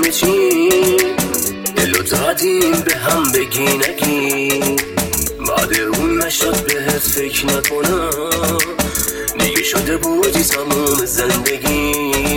همه چی دلو دادیم به هم بگی نگی بعد اون نشد بهت فکر نکنم دیگه شده بودی تموم زندگی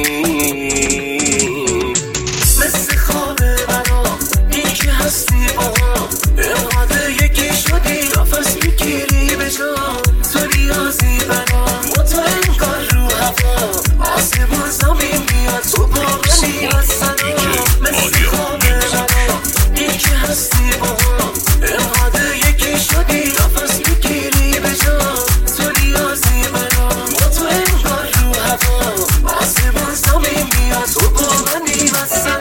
مثل خوابه برا این که هستی با هم انقدر یکی شدی نفس میگیری به جان تو ریاضی برا تو انگار رو هوا آسمون زمین بیاد تو با منی هستن مثل خوابه برا این که هستی با هم انقدر یکی شدی نفس میگیری به جان تو ریاضی برا تو انگار رو هوا آسمون زمین بیاد تو با منی هستن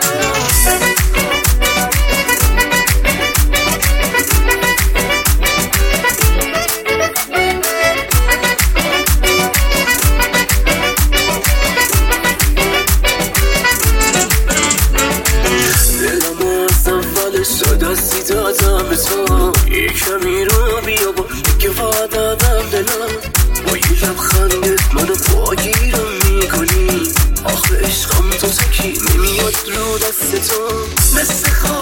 دستی دادم به تو یه کمی رو بیا با که دادم دلم با یه لبخندت منو پاگیرم میکنی آخه عشقم تو تکی نمیاد رو دست تو مثل خواب